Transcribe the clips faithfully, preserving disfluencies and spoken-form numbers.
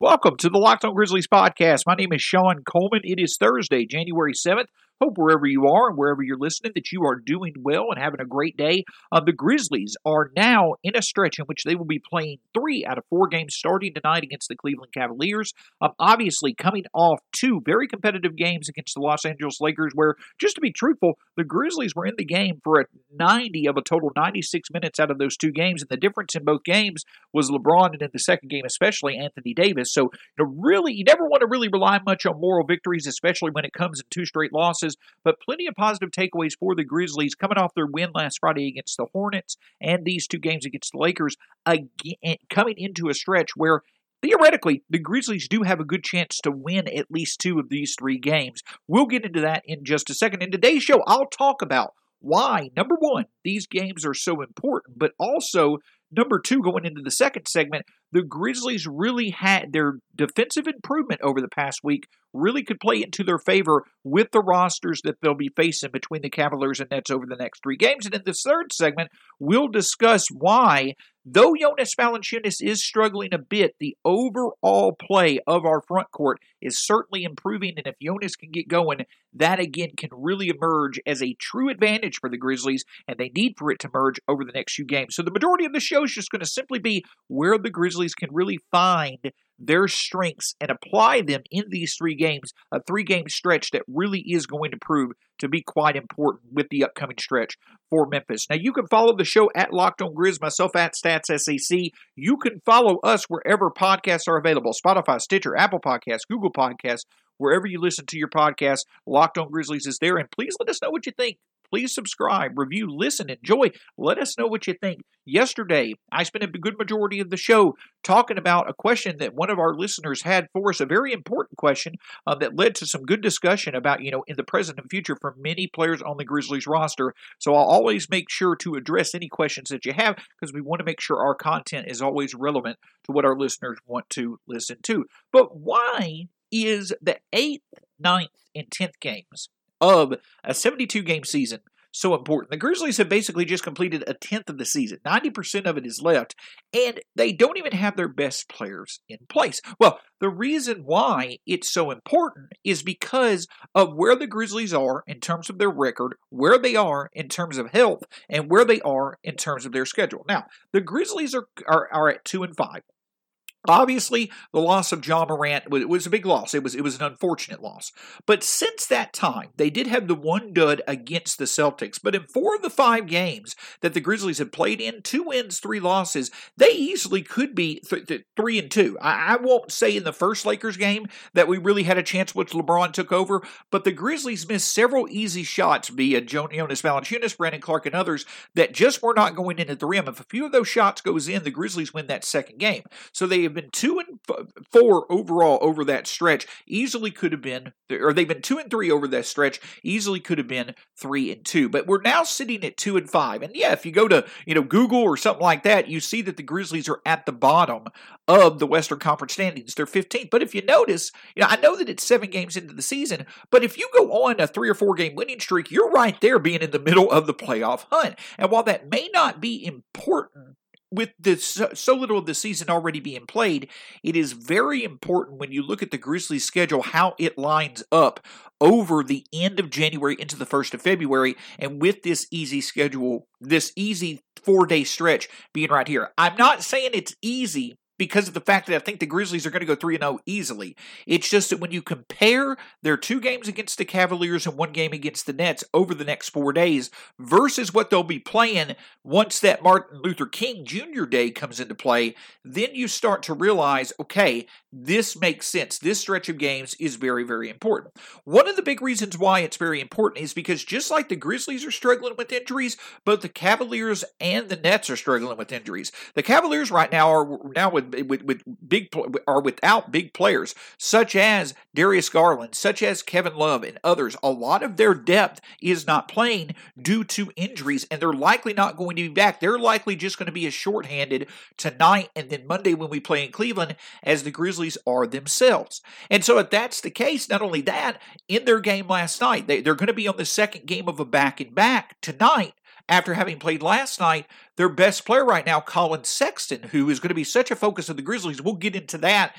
Welcome to the Locked On Grizzlies podcast. My name is Sean Coleman. It is Thursday, January seventh. Hope wherever you are and wherever you're listening that you are doing well and having a great day. Uh, the Grizzlies are now in a stretch in which they will be playing three out of four games starting tonight against the Cleveland Cavaliers. Um, obviously, coming off two very competitive games against the Los Angeles Lakers where, just to be truthful, the Grizzlies were in the game for a ninety of a total ninety-six minutes out of those two games. And the difference in both games was LeBron, and in the second game especially, Anthony Davis. So, you know, really, you never want to really rely much on moral victories, especially when it comes in two straight losses. But plenty of positive takeaways for the Grizzlies coming off their win last Friday against the Hornets and these two games against the Lakers, again, coming into a stretch where theoretically, the Grizzlies do have a good chance to win at least two of these three games. We'll get into that in just a second. In today's show, I'll talk about why, number one, these games are so important, but also, number two, going into the second segment, the Grizzlies really had their defensive improvement over the past week really could play into their favor with the rosters that they'll be facing between the Cavaliers and Nets over the next three games. And in this third segment, we'll discuss why, though Jonas Valanciunas is struggling a bit, the overall play of our front court is certainly improving. And if Jonas can get going, that again can really emerge as a true advantage for the Grizzlies, and they need for it to emerge over the next few games. So the majority of the show is just going to simply be where the Grizzlies can really find their strengths and apply them in these three games, a three-game stretch that really is going to prove to be quite important with the upcoming stretch for Memphis. Now, you can follow the show at Locked On Grizz, myself at StatsSAC. You can follow us wherever podcasts are available, Spotify, Stitcher, Apple Podcasts, Google Podcasts, wherever you listen to your podcast. Locked On Grizzlies is there, and please let us know what you think. Please subscribe, review, listen, enjoy. Let us know what you think. Yesterday, I spent a good majority of the show talking about a question that one of our listeners had for us, a very important question uh, that led to some good discussion about, you know, in the present and future for many players on the Grizzlies roster. So I'll always make sure to address any questions that you have because we want to make sure our content is always relevant to what our listeners want to listen to. But why is the eighth, ninth, and tenth games of a seventy-two game season so important? The Grizzlies have basically just completed a tenth of the season. ninety percent of it is left, and they don't even have their best players in place. Well, the reason why it's so important is because of where the Grizzlies are in terms of their record, where they are in terms of health, and where they are in terms of their schedule. Now, the Grizzlies are, are, are at two and five. Obviously, the loss of Ja Morant was a big loss. It was, it was an unfortunate loss. But since that time, they did have the one dud against the Celtics. But in four of the five games that the Grizzlies have played in, two wins, three losses, they easily could be th- th- three and two. I-, I won't say in the first Lakers game that we really had a chance once LeBron took over, but the Grizzlies missed several easy shots via Jonas Valanciunas, Brandon Clark, and others that just were not going into the rim. If a few of those shots goes in, the Grizzlies win that second game. So they have been two and four overall over that stretch. Easily could have been, or they've been two and three over that stretch. Easily could have been three and two. But we're now sitting at two and five. And yeah, if you go to you know Google or something like that, you see that the Grizzlies are at the bottom of the Western Conference standings. They're fifteenth. But if you notice, you know I know that it's seven games into the season, but if you go on a three or four game winning streak, you're right there being in the middle of the playoff hunt. And while that may not be important, with this, so little of the season already being played, it is very important when you look at the Grizzlies' schedule, how it lines up over the end of January into the first of February, and with this easy schedule, this easy four-day stretch being right here. I'm not saying it's easy because of the fact that I think the Grizzlies are going to go three and oh easily. It's just that when you compare their two games against the Cavaliers and one game against the Nets over the next four days versus what they'll be playing once that Martin Luther King Junior Day comes into play, then you start to realize, okay, this makes sense. This stretch of games is very, very important. One of the big reasons why it's very important is because just like the Grizzlies are struggling with injuries, both the Cavaliers and the Nets are struggling with injuries. The Cavaliers right now are now with With, with big are without big players such as Darius Garland, such as Kevin Love, and others. A lot of their depth is not playing due to injuries, and they're likely not going to be back. They're likely just going to be a shorthanded tonight and then Monday when we play in Cleveland, as the Grizzlies are themselves. And so if that's the case, not only that, in their game last night, they, they're going to be on the second game of a back-and-back tonight. After having played last night, their best player right now, Colin Sexton, who is going to be such a focus of the Grizzlies, we'll get into that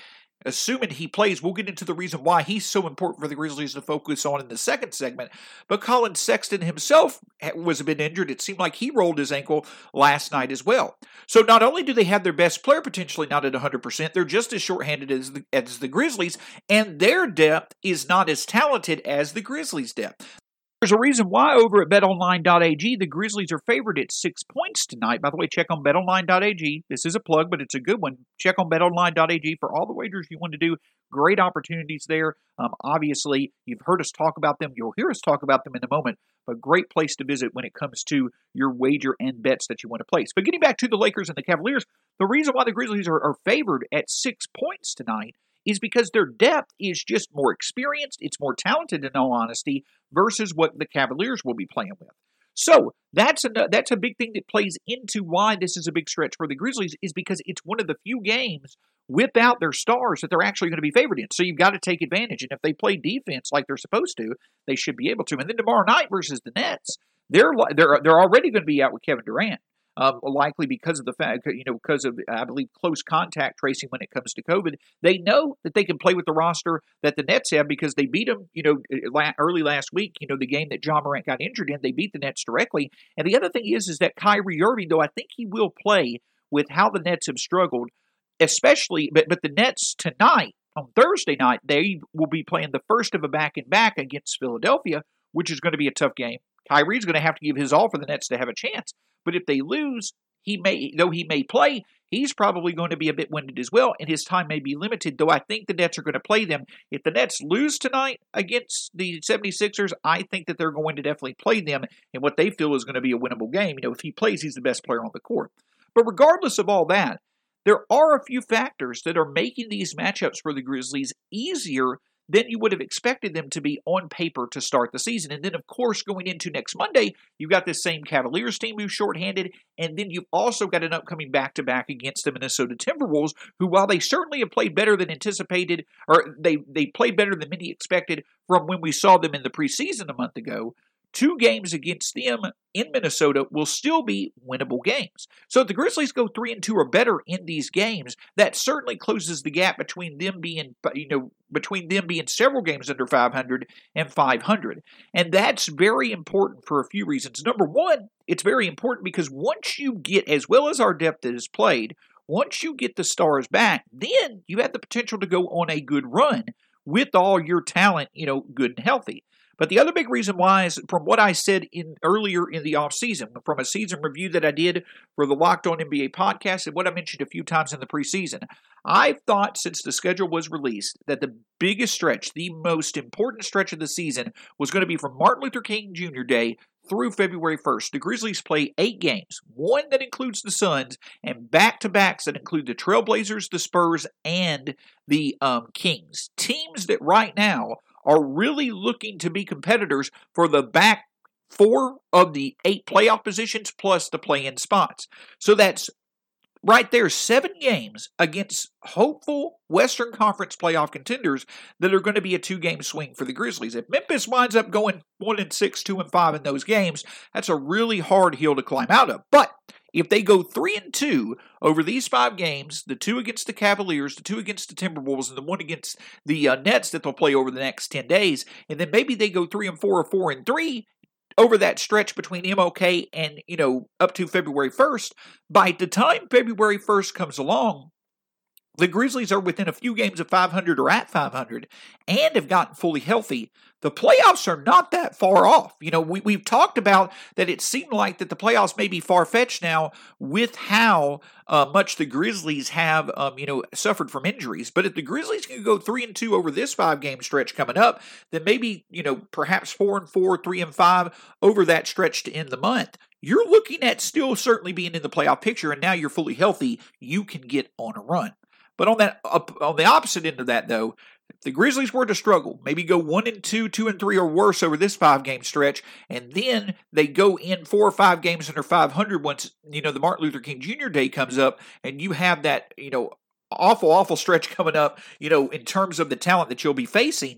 assuming he plays. We'll get into the reason why he's so important for the Grizzlies to focus on in the second segment. But Colin Sexton himself was a bit injured. It seemed like he rolled his ankle last night as well. So not only do they have their best player potentially not at one hundred percent, they're just as shorthanded as the, as the Grizzlies, and their depth is not as talented as the Grizzlies' depth. There's a reason why over at bet online dot a g, the Grizzlies are favored at six points tonight. By the way, check on bet online dot a g. This is a plug, but it's a good one. Check on bet online dot a g for all the wagers you want to do. Great opportunities there. Um, obviously, you've heard us talk about them. You'll hear us talk about them in a moment. But great place to visit when it comes to your wager and bets that you want to place. But getting back to the Lakers and the Cavaliers, the reason why the Grizzlies are, are favored at six points tonight is because their depth is just more experienced. It's more talented, in all honesty, versus what the Cavaliers will be playing with. So that's a, that's a big thing that plays into why this is a big stretch for the Grizzlies, is because it's one of the few games without their stars that they're actually going to be favored in. So you've got to take advantage. And if they play defense like they're supposed to, they should be able to. And then tomorrow night versus the Nets, they're they're they're already going to be out with Kevin Durant. Um, likely because of the fact, you know, because of, I believe, close contact tracing when it comes to COVID. They know that they can play with the roster that the Nets have because they beat them, you know, early last week, you know, the game that John Morant got injured in. They beat the Nets directly. And the other thing is, is that Kyrie Irving, though I think he will play with how the Nets have struggled, especially, but, but the Nets tonight, on Thursday night, they will be playing the first of a back-and-back against Philadelphia, which is going to be a tough game. Kyrie's going to have to give his all for the Nets to have a chance. But if they lose, he may, though he may play, he's probably going to be a bit winded as well, and his time may be limited, though I think the Nets are going to play them. If the Nets lose tonight against the seventy-sixers, I think that they're going to definitely play them in what they feel is going to be a winnable game. You know, if he plays, he's the best player on the court. But regardless of all that, there are a few factors that are making these matchups for the Grizzlies easier than you would have expected them to be on paper to start the season. And then, of course, going into next Monday, you've got this same Cavaliers team who's shorthanded, and then you've also got an upcoming back-to-back against the Minnesota Timberwolves, who, while they certainly have played better than anticipated, or they, they played better than many expected from when we saw them in the preseason a month ago, two games against them in Minnesota will still be winnable games. So if the Grizzlies go three and two or better in these games, that certainly closes the gap between them being, you know, between them being several games under five hundred and five hundred. And that's very important for a few reasons. Number one, it's very important because once you get, as well as our depth that is played, once you get the stars back, then you have the potential to go on a good run with all your talent, you know, good and healthy. But the other big reason why is from what I said in earlier in the offseason, from a season review that I did for the Locked On N B A podcast and what I mentioned a few times in the preseason. I thought since the schedule was released that the biggest stretch, the most important stretch of the season was going to be from Martin Luther King Junior Day through February first. The Grizzlies play eight games, one that includes the Suns, and back-to-backs that include the Trailblazers, the Spurs, and the um, Kings. Teams that right now are really looking to be competitors for the back four of the eight playoff positions plus the play-in spots. So that's right there, seven games against hopeful Western Conference playoff contenders that are going to be a two-game swing for the Grizzlies. If Memphis winds up going one and six, two and five in those games, that's a really hard hill to climb out of. But if they go three and two over these five games, the two against the Cavaliers, the two against the Timberwolves, and the one against the uh, Nets that they'll play over the next ten days, and then maybe they go three and four or four and three over that stretch between M L K and, you know, up to February first, by the time February first comes along, the Grizzlies are within a few games of five hundred or at five hundred and have gotten fully healthy. The playoffs are not that far off. You know, we, we've talked about that it seemed like that the playoffs may be far-fetched now with how uh, much the Grizzlies have, um, you know, suffered from injuries. But if the Grizzlies can go three and two over this five-game stretch coming up, then maybe, you know, perhaps four and four, three and five over that stretch to end the month. You're looking at still certainly being in the playoff picture, and now you're fully healthy. You can get on a run. But on that, on the opposite end of that, though, if the Grizzlies were to struggle, maybe go one and two, two and three, or worse over this five-game stretch, and then they go in four or five games under five hundred once, you know, the Martin Luther King Junior Day comes up, and you have that, you know, awful, awful stretch coming up, you know, in terms of the talent that you'll be facing,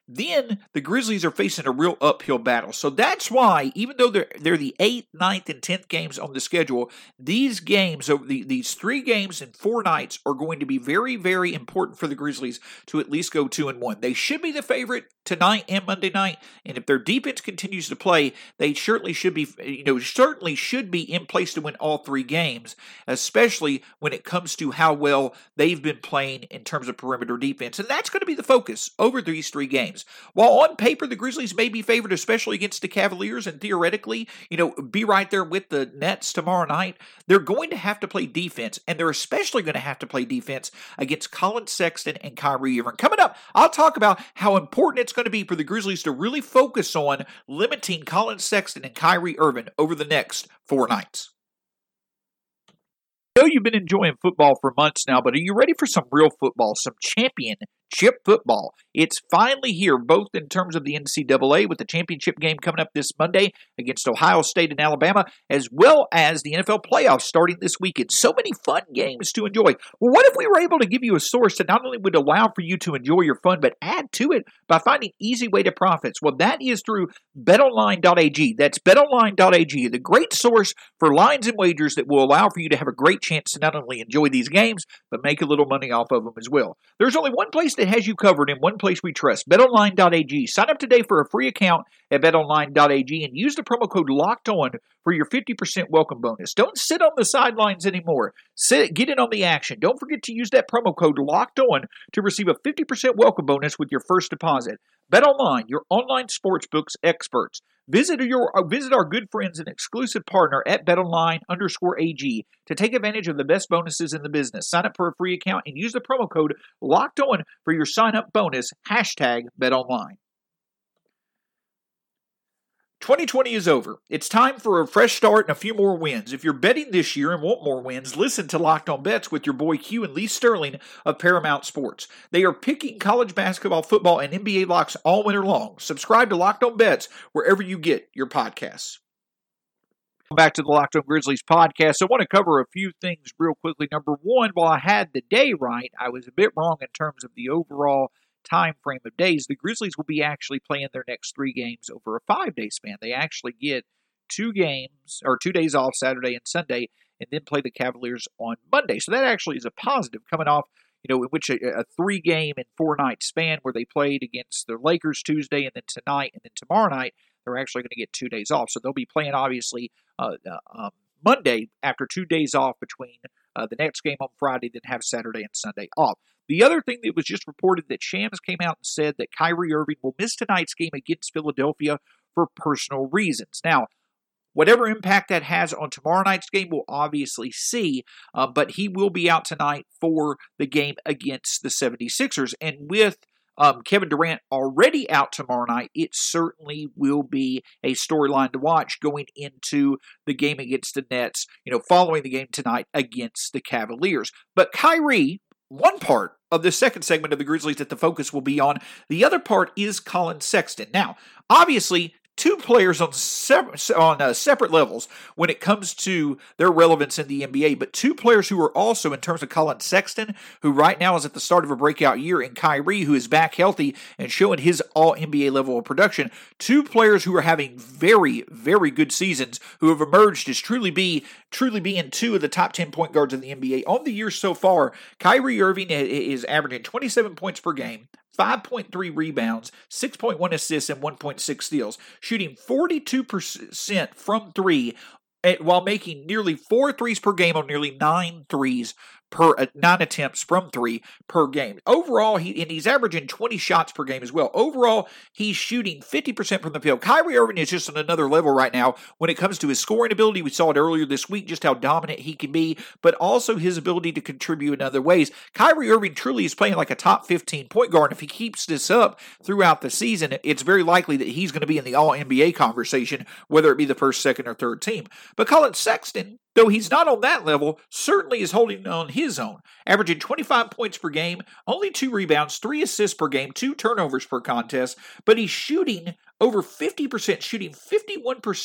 then the Grizzlies are facing a real uphill battle. So that's why, even though they're they're the eighth, ninth, and tenth games on the schedule, these games, over the, these three games in four nights, are going to be very, very important for the Grizzlies to at least go two and one. They should be the favorite tonight and Monday night, and if their defense continues to play, they certainly should be, you know, certainly should be in place to win all three games, especially when it comes to how well they've been playing in terms of perimeter defense, and that's going to be the focus over these three games. While on paper the Grizzlies may be favored, especially against the Cavaliers, and theoretically, you know, be right there with the Nets tomorrow night, they're going to have to play defense, and they're especially going to have to play defense against Collin Sexton and Kyrie Irving. Coming up, I'll talk about how important it's going to be for the Grizzlies to really focus on limiting Collin Sexton and Kyrie Irving over the next four nights. I know you've been enjoying football for months now, but are you ready for some real football, some championship football? It's finally here, both in terms of the N C double A with the championship game coming up this Monday against Ohio State and Alabama, as well as the N F L playoffs starting this weekend. So many fun games to enjoy. Well, what if we were able to give you a source that not only would allow for you to enjoy your fun, but add to it by finding easy way to profits? Well, that is through bet online dot a g. That's bet online dot a g, the great source for lines and wagers that will allow for you to have a great chance to not only enjoy these games, but make a little money off of them as well. There's only one place that has you covered and one place we trust, bet online dot a g. Sign up today for a free account at bet online dot a g and use the promo code LOCKEDON for your fifty percent welcome bonus. Don't sit on the sidelines anymore. Sit, get in on the action. Don't forget to use that promo code LOCKEDON to receive a fifty percent welcome bonus with your first deposit. BetOnline, your online sportsbooks experts. Visit your visit our good friends and exclusive partner at BetOnline underscore AG to take advantage of the best bonuses in the business. Sign up for a free account and use the promo code LOCKEDON for your sign-up bonus. Hashtag BetOnline. twenty twenty is over. It's time for a fresh start and a few more wins. If you're betting this year and want more wins, listen to Locked On Bets with your boy Q and Lee Sterling of Paramount Sports. They are picking college basketball, football, and N B A locks all winter long. Subscribe to Locked On Bets wherever you get your podcasts. Back to the Locked On Grizzlies podcast. I want to cover a few things real quickly. Number one, while I had the day right, I was a bit wrong in terms of the overall time frame of days. The Grizzlies will be actually playing their next three games over a five-day span. They actually get two games, or two days off, Saturday and Sunday, and then play the Cavaliers on Monday. So that actually is a positive coming off, you know, in which a, a three-game and four-night span where they played against the Lakers Tuesday and then tonight and then tomorrow night, they're actually going to get two days off. So they'll be playing, obviously, uh, uh, um, Monday after two days off between uh, the next game on Friday, then have Saturday and Sunday off. The other thing that was just reported that Shams came out and said that Kyrie Irving will miss tonight's game against Philadelphia for personal reasons. Now, whatever impact that has on tomorrow night's game, we'll obviously see, uh, but he will be out tonight for the game against the seventy-sixers. And with um, Kevin Durant already out tomorrow night, it certainly will be a storyline to watch going into the game against the Nets, you know, following the game tonight against the Cavaliers. But Kyrie, one part of the second segment of the Grizzlies that the focus will be on. The other part is Collin Sexton. Now, obviously, two players on separate, on uh, separate levels when it comes to their relevance in the N B A, but two players who are also, in terms of Collin Sexton, who right now is at the start of a breakout year, and Kyrie, who is back healthy and showing his all-N B A level of production, two players who are having very, very good seasons, who have emerged as truly be truly being two of the top ten point guards in the N B A. On the year so far, Kyrie Irving is averaging twenty-seven points per game, five point three rebounds, six point one assists, and one point six steals, shooting forty-two percent from three while making nearly four threes per game on nearly nine threes per uh, nine attempts from three per game. Overall, he and he's averaging twenty shots per game as well. Overall, he's shooting fifty percent from the field. Kyrie Irving is just on another level right now when it comes to his scoring ability. We saw it earlier this week, just how dominant he can be, but also his ability to contribute in other ways. Kyrie Irving truly is playing like a top fifteen point guard. If he keeps this up throughout the season, it's very likely that he's going to be in the all-N B A conversation, whether it be the first, second, or third team. But Collin Sexton, though he's not on that level, certainly is holding on his own, averaging twenty-five points per game, only two rebounds, three assists per game, two turnovers per contest, but he's shooting over fifty percent, shooting fifty-one percent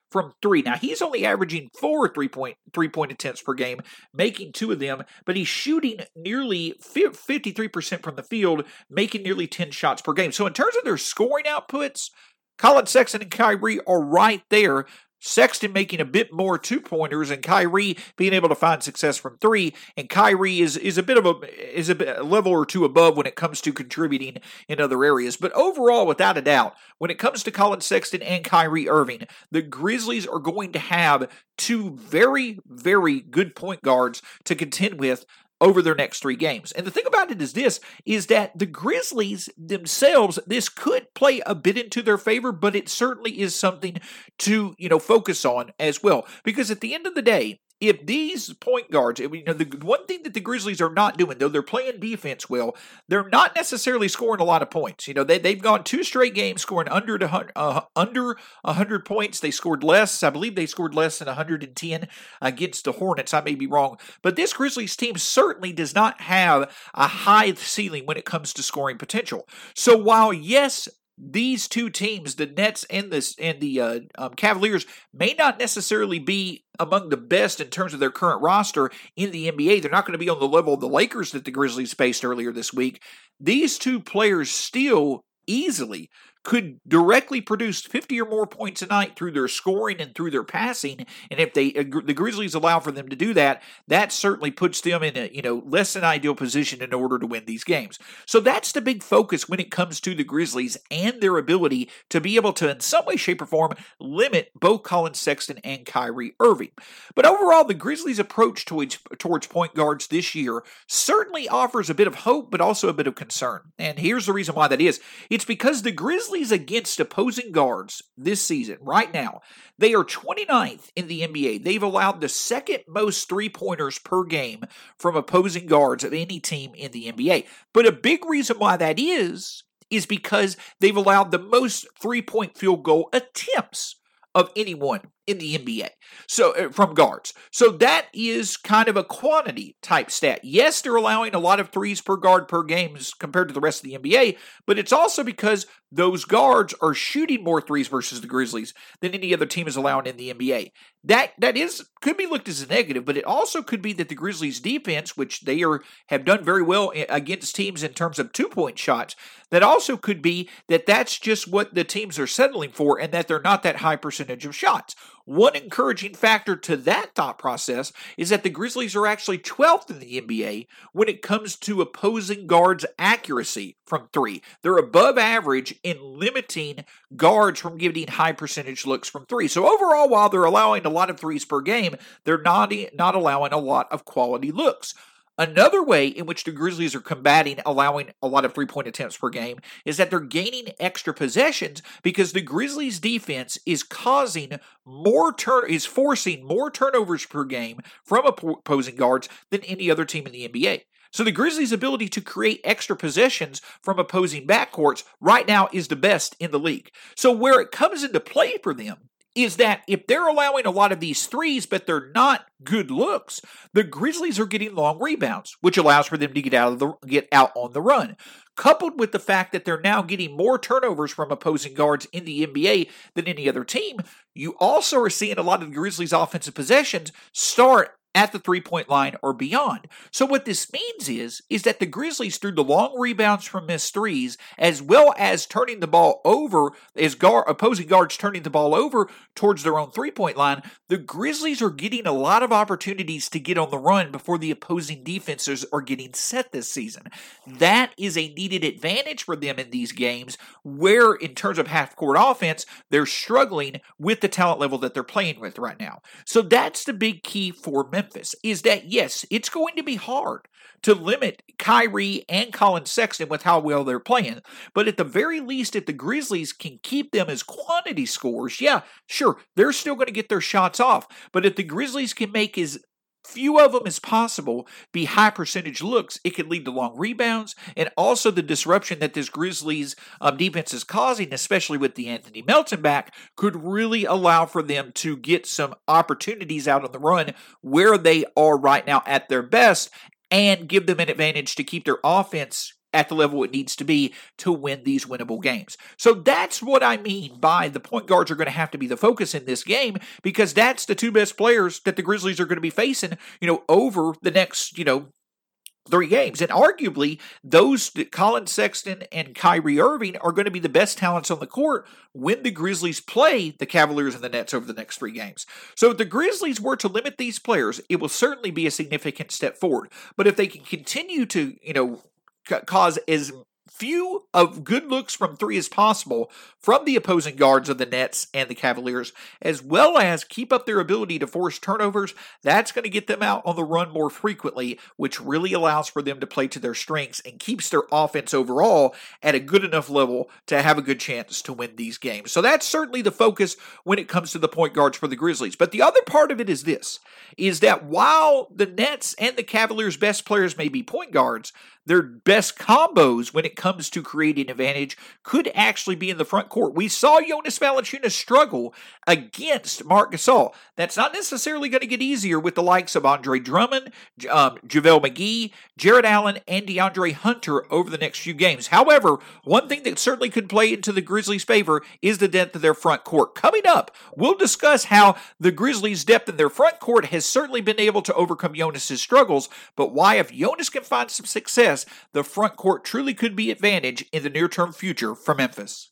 from three. Now, he's only averaging four three-point three-point attempts per game, making two of them, but he's shooting nearly fifty-three percent from the field, making nearly ten shots per game. So in terms of their scoring outputs, Collin Sexton and Kyrie are right there. Sexton making a bit more two-pointers, and Kyrie being able to find success from three. And Kyrie is is a bit of a is a, bit, a level or two above when it comes to contributing in other areas. But overall, without a doubt, when it comes to Collin Sexton and Kyrie Irving, the Grizzlies are going to have two very, very good point guards to contend with over their next three games. And the thing about it is this, is that the Grizzlies themselves, this could play a bit into their favor, but it certainly is something to, you know, focus on as well. Because at the end of the day, if these point guards, you know, the one thing that the Grizzlies are not doing, though they're playing defense well, they're not necessarily scoring a lot of points. You know, they, they've gone two straight games scoring under the, uh, under one hundred points. They scored less. I believe they scored less than one hundred ten against the Hornets. I may be wrong. But this Grizzlies team certainly does not have a high ceiling when it comes to scoring potential. So while, yes, these two teams, the Nets and the, and the uh, um, Cavaliers, may not necessarily be among the best in terms of their current roster in the N B A. They're not going to be on the level of the Lakers that the Grizzlies faced earlier this week. These two players still easily could directly produce fifty or more points a night through their scoring and through their passing. And if they the Grizzlies allow for them to do that, that certainly puts them in a, you know, less than ideal position in order to win these games. So that's the big focus when it comes to the Grizzlies and their ability to be able to, in some way, shape, or form, limit both Collin Sexton and Kyrie Irving. But overall, the Grizzlies' approach towards, towards point guards this year certainly offers a bit of hope, but also a bit of concern. And here's the reason why that is. It's because the Grizzlies against opposing guards this season, right now, they are twenty-ninth in the N B A. They've allowed the second most three-pointers per game from opposing guards of any team in the N B A. But a big reason why that is, is because they've allowed the most three-point field goal attempts of anyone in the N B A. So uh, from guards. So that is kind of a quantity type stat. Yes, they're allowing a lot of threes per guard per game compared to the rest of the N B A, but it's also because those guards are shooting more threes versus the Grizzlies than any other team is allowing in the N B A. That that is could be looked as a negative, but it also could be that the Grizzlies defense, which they are have done very well against teams in terms of two-point shots, that also could be that that's just what the teams are settling for and that they're not that high percentage of shots. One encouraging factor to that thought process is that the Grizzlies are actually twelfth in the N B A when it comes to opposing guards' accuracy from three. They're above average in limiting guards from giving high percentage looks from three. So overall, while they're allowing a lot of threes per game, they're not, not allowing a lot of quality looks. Another way in which the Grizzlies are combating allowing a lot of three-point attempts per game is that they're gaining extra possessions because the Grizzlies defense is causing more turn is forcing more turnovers per game from opposing guards than any other team in the N B A. So the Grizzlies' ability to create extra possessions from opposing backcourts right now is the best in the league. So where it comes into play for them is that if they're allowing a lot of these threes, but they're not good looks, the Grizzlies are getting long rebounds, which allows for them to get out of the get out on the run. Coupled with the fact that they're now getting more turnovers from opposing guards in the N B A than any other team, you also are seeing a lot of the Grizzlies' offensive possessions start at the three-point line or beyond. So what this means is, is that the Grizzlies, through the long rebounds from missed threes, as well as turning the ball over, as guard, opposing guards turning the ball over towards their own three-point line, the Grizzlies are getting a lot of opportunities to get on the run before the opposing defenses are getting set this season. That is a needed advantage for them in these games where, in terms of half-court offense, they're struggling with the talent level that they're playing with right now. So that's the big key for Memphis. Memphis is that, yes, it's going to be hard to limit Kyrie and Collin Sexton with how well they're playing. But at the very least, if the Grizzlies can keep them as quantity scorers, yeah, sure, they're still going to get their shots off. But if the Grizzlies can make as few of them as possible be high percentage looks, it could lead to long rebounds, and also the disruption that this Grizzlies um, defense is causing, especially with the Anthony Melton back, could really allow for them to get some opportunities out on the run where they are right now at their best and give them an advantage to keep their offense at the level it needs to be to win these winnable games. So that's what I mean by the point guards are going to have to be the focus in this game, because that's the two best players that the Grizzlies are going to be facing, you know, over the next, you know, three games. And arguably, those, Colin Sexton and Kyrie Irving, are going to be the best talents on the court when the Grizzlies play the Cavaliers and the Nets over the next three games. So if the Grizzlies were to limit these players, it will certainly be a significant step forward. But if they can continue to, you know, cause as few of good looks from three as possible from the opposing guards of the Nets and the Cavaliers, as well as keep up their ability to force turnovers, that's going to get them out on the run more frequently, which really allows for them to play to their strengths and keeps their offense overall at a good enough level to have a good chance to win these games. So that's certainly the focus when it comes to the point guards for the Grizzlies. But the other part of it is this, is that while the Nets and the Cavaliers' best players may be point guards, their best combos when it comes to creating advantage could actually be in the front court. We saw Jonas Valanciunas struggle against Marc Gasol. That's not necessarily going to get easier with the likes of Andre Drummond, um, JaVale McGee, Jarrett Allen, and DeAndre Hunter over the next few games. However, one thing that certainly could play into the Grizzlies' favor is the depth of their front court. Coming up, we'll discuss how the Grizzlies' depth in their front court has certainly been able to overcome Jonas' struggles, but why, if Jonas can find some success, the front court truly could be advantage in the near-term future for Memphis.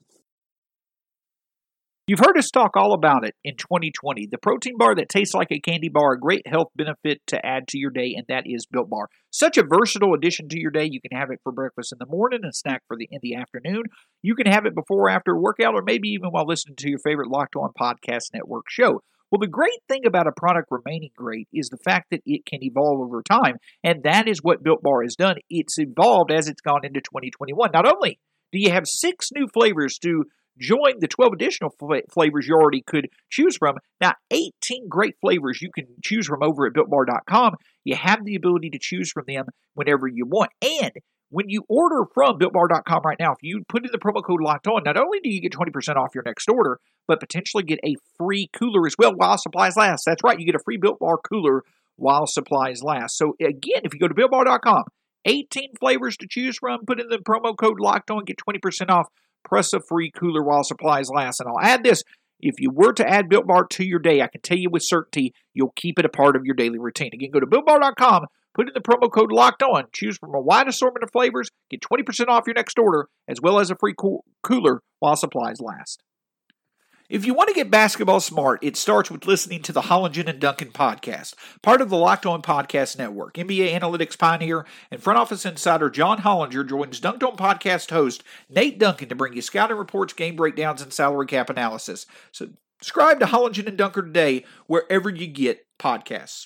You've heard us talk all about it in twenty twenty. The protein bar that tastes like a candy bar, a great health benefit to add to your day, and that is Built Bar. Such a versatile addition to your day. You can have it for breakfast in the morning and snack for the in the afternoon. You can have it before or after a workout, or maybe even while listening to your favorite Locked On Podcast Network show. Well, the great thing about a product remaining great is the fact that it can evolve over time, and that is what Built Bar has done. It's evolved as it's gone into twenty twenty-one. Not only do you have six new flavors to join the twelve additional flavors you already could choose from, now eighteen great flavors you can choose from over at Built Bar dot com. You have the ability to choose from them whenever you want. And when you order from Built Bar dot com right now, if you put in the promo code Locked On, not only do you get twenty percent off your next order, but potentially get a free cooler as well while supplies last. That's right, you get a free Built Bar cooler while supplies last. So again, if you go to Built Bar dot com, eighteen flavors to choose from, put in the promo code Locked On, get twenty percent off, plus a free cooler while supplies last. And I'll add this, if you were to add Built Bar to your day, I can tell you with certainty, you'll keep it a part of your daily routine. Again, go to Built Bar dot com, put in the promo code Locked On, choose from a wide assortment of flavors, get twenty percent off your next order, as well as a free cool- cooler while supplies last. If you want to get basketball smart, it starts with listening to the Hollinger and Duncan podcast, part of the Locked On Podcast Network. N B A analytics pioneer and front office insider John Hollinger joins Dunked On podcast host Nate Duncan to bring you scouting reports, game breakdowns, and salary cap analysis. So subscribe to Hollinger and Duncan today wherever you get podcasts.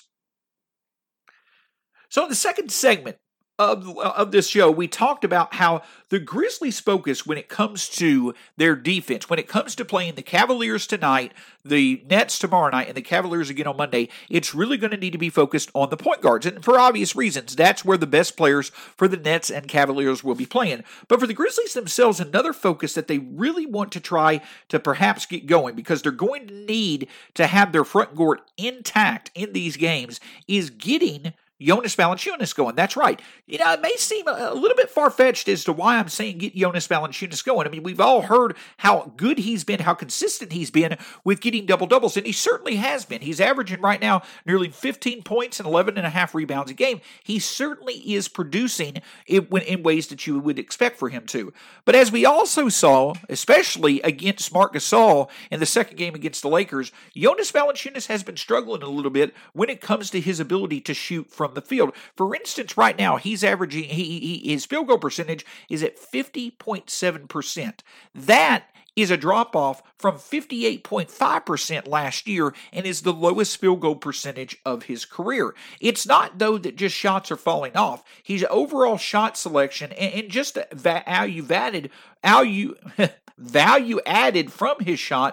So in the second segment of, of this show, we talked about how the Grizzlies' focus when it comes to their defense, when it comes to playing the Cavaliers tonight, the Nets tomorrow night, and the Cavaliers again on Monday, it's really going to need to be focused on the point guards. And for obvious reasons, that's where the best players for the Nets and Cavaliers will be playing. But for the Grizzlies themselves, another focus that they really want to try to perhaps get going, because they're going to need to have their front court intact in these games, is getting Jonas Valanciunas going. That's right. You know, it may seem a little bit far-fetched as to why I'm saying get Jonas Valanciunas going. I mean, we've all heard how good he's been, how consistent he's been with getting double-doubles, and he certainly has been. He's averaging right now nearly fifteen points and eleven and a half rebounds a game. He certainly is producing in ways that you would expect for him to. But as we also saw, especially against Marc Gasol in the second game against the Lakers, Jonas Valanciunas has been struggling a little bit when it comes to his ability to shoot from the field. For instance, right now, he's averaging, he, he, his field goal percentage is at fifty point seven percent. That is a drop-off from fifty-eight point five percent last year and is the lowest field goal percentage of his career. It's not, though, that just shots are falling off. His overall shot selection and, and just value added, value, value added from his shots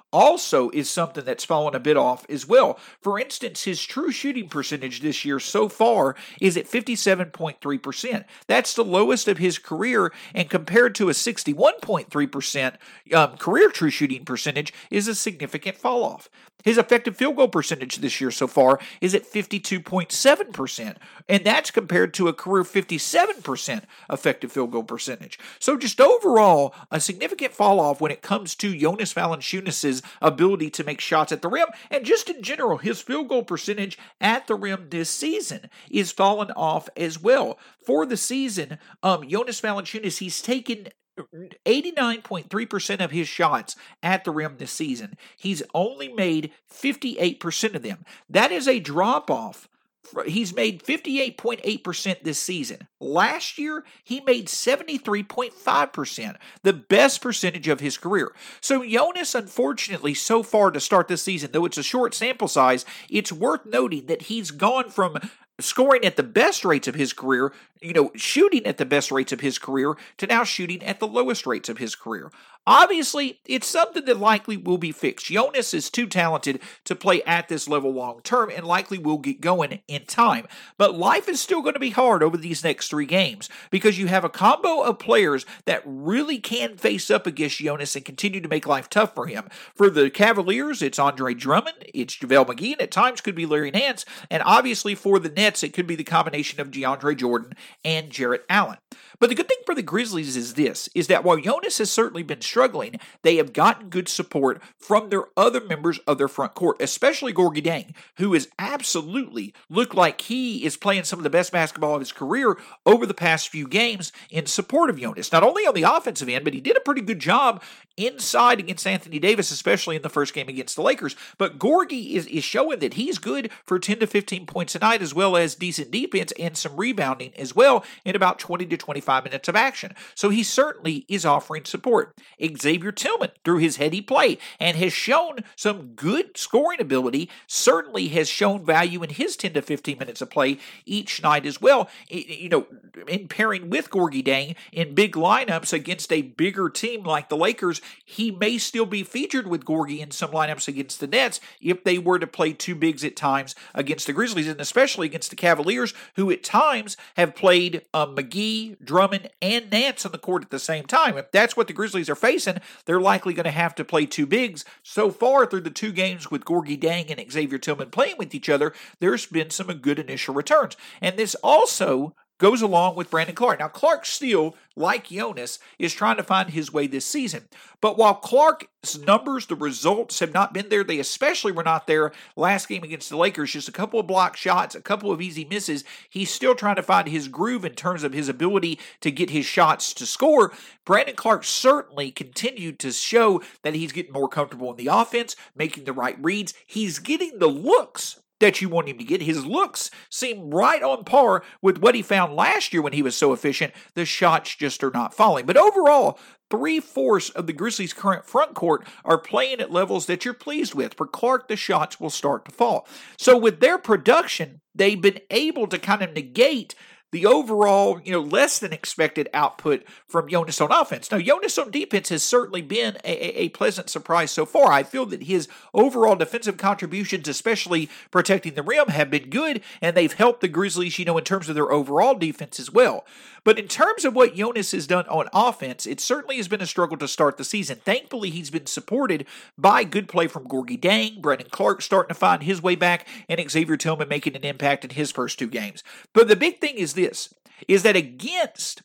also is something that's fallen a bit off as well. For instance, his true shooting percentage this year so far is at fifty-seven point three percent. That's the lowest of his career, and compared to a sixty-one point three percent um, career true shooting percentage is a significant fall off. His effective field goal percentage this year so far is at fifty-two point seven percent, and that's compared to a career fifty-seven percent effective field goal percentage. So just overall, a significant fall off when it comes to Jonas Valanciunas' ability to make shots at the rim, and just in general, his field goal percentage at the rim this season is fallen off as well. For the season, um, Jonas Valanciunas, he's taken eighty-nine point three percent of his shots at the rim this season. He's only made fifty-eight percent of them. That is a drop-off. He's made fifty-eight point eight percent this season. Last year, he made seventy-three point five percent, the best percentage of his career. So Jonas, unfortunately, so far to start this season, though it's a short sample size, it's worth noting that he's gone from scoring at the best rates of his career, you know, shooting at the best rates of his career, to now shooting at the lowest rates of his career. Obviously, it's something that likely will be fixed. Jonas is too talented to play at this level long term and likely will get going in time. But life is still going to be hard over these next three games because you have a combo of players that really can face up against Jonas and continue to make life tough for him. For the Cavaliers, it's Andre Drummond, it's JaVale McGee, and at times could be Larry Nance. And obviously for the Nets, it could be the combination of DeAndre Jordan and Jarrett Allen. But the good thing for the Grizzlies is this, is that while Jonas has certainly been struggling, they have gotten good support from their other members of their front court, especially Gorgui Dieng, who has absolutely looked like he is playing some of the best basketball of his career over the past few games in support of Jonas. Not only on the offensive end, but he did a pretty good job inside against Anthony Davis, especially in the first game against the Lakers. But Gorgui is, is showing that he's good for ten to fifteen points a night, as well as decent defense and some rebounding as well in about twenty to twenty-five minutes of action. So he certainly is offering support. Xavier Tillman, through his heady play, and has shown some good scoring ability, certainly has shown value in his ten to fifteen minutes of play each night as well. You know, in pairing with Gorgui Dieng in big lineups against a bigger team like the Lakers, he may still be featured with Gorgui in some lineups against the Nets if they were to play two bigs at times against the Grizzlies, and especially against the Cavaliers, who at times have played uh, McGee, Drummond, and Nance on the court at the same time. If that's what the Grizzlies are facing, they're likely going to have to play two bigs. So far, through the two games with Gorgui Dieng and Xavier Tillman playing with each other, there's been some good initial returns. And this also goes along with Brandon Clarke. Now, Clarke still, like Jonas, is trying to find his way this season. But while Clarke's numbers, the results have not been there, they especially were not there last game against the Lakers. Just a couple of block shots, a couple of easy misses. He's still trying to find his groove in terms of his ability to get his shots to score. Brandon Clarke certainly continued to show that he's getting more comfortable in the offense, making the right reads. He's getting the looks that you want him to get. His looks seem right on par with what he found last year when he was so efficient. The shots just are not falling. But overall, three-fourths of the Grizzlies' current front court are playing at levels that you're pleased with. For Clarke, the shots will start to fall. So with their production, they've been able to kind of negate the overall, you know, less than expected output from Jonas on offense. Now, Jonas on defense has certainly been a, a, a pleasant surprise so far. I feel that his overall defensive contributions, especially protecting the rim, have been good, and they've helped the Grizzlies, you know, in terms of their overall defense as well. But in terms of what Jonas has done on offense, it certainly has been a struggle to start the season. Thankfully, he's been supported by good play from Gorgui Dieng, Brandon Clarke starting to find his way back, and Xavier Tillman making an impact in his first two games. But the big thing is this, is that against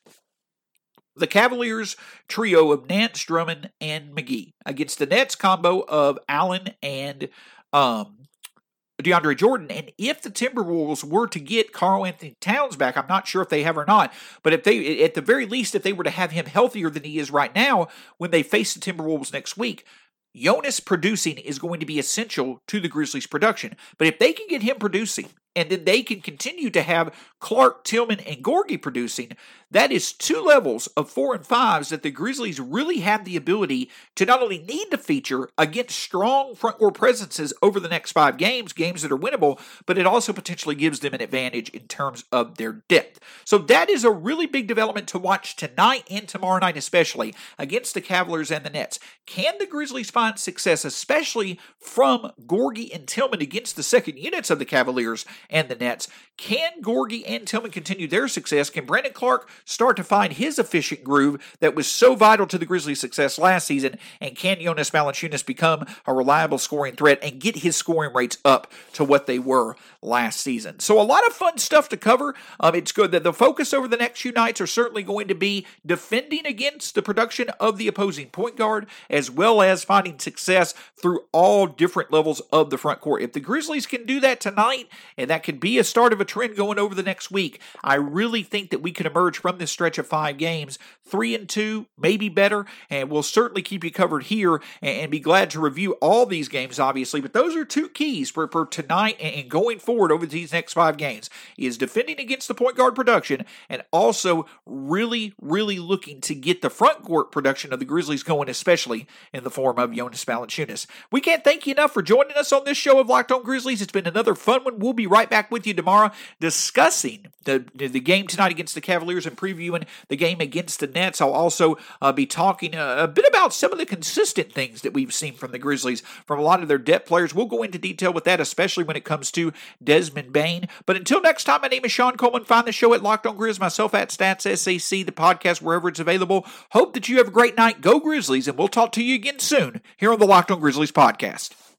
the Cavaliers trio of Nance, Drummond, and McGee, against the Nets combo of Allen and um, DeAndre Jordan, and if the Timberwolves were to get Karl-Anthony Towns back, I'm not sure if they have or not, but if they, at the very least, if they were to have him healthier than he is right now when they face the Timberwolves next week, Jonas producing is going to be essential to the Grizzlies' production. But if they can get him producing and then they can continue to have Clark, Tillman, and Gorgui producing, that is two levels of four and fives that the Grizzlies really have the ability to not only need to feature against strong front court presences over the next five games, games that are winnable, but it also potentially gives them an advantage in terms of their depth. So that is a really big development to watch tonight and tomorrow night, especially against the Cavaliers and the Nets. Can the Grizzlies find success, especially from Gorgui and Tillman against the second units of the Cavaliers and the Nets? Can Gorgui and Tillman continue their success? Can Brandon Clark start to find his efficient groove that was so vital to the Grizzlies' success last season? And can Jonas Valanciunas become a reliable scoring threat and get his scoring rates up to what they were last season? So a lot of fun stuff to cover. Um, it's good that the focus over the next few nights are certainly going to be defending against the production of the opposing point guard, as well as finding success through all different levels of the front court. If the Grizzlies can do that tonight, and that could be a start of a trend going over the next week, I really think that we can emerge from this stretch of five games, three and two, maybe better, and we'll certainly keep you covered here and, and be glad to review all these games, obviously. But those are two keys for, for tonight and, and going forward over these next five games, is defending against the point guard production and also really, really looking to get the front court production of the Grizzlies going, especially in the form of Jonas Valanciunas. We can't thank you enough for joining us on this show of Locked On Grizzlies. It's been another fun one. We'll be right back with you tomorrow discussing the, the game tonight against the Cavaliers and previewing the game against the Nets. I'll also uh, be talking uh, a bit about some of the consistent things that we've seen from the Grizzlies, from a lot of their depth players. We'll go into detail with that, especially when it comes to Desmond Bane. But until next time, my name is Sean Coleman. Find the show at Locked On Grizz, myself at Stats S A C, the podcast wherever it's available. Hope that you have a great night. Go Grizzlies, and we'll talk to you again soon here on the Locked On Grizzlies podcast.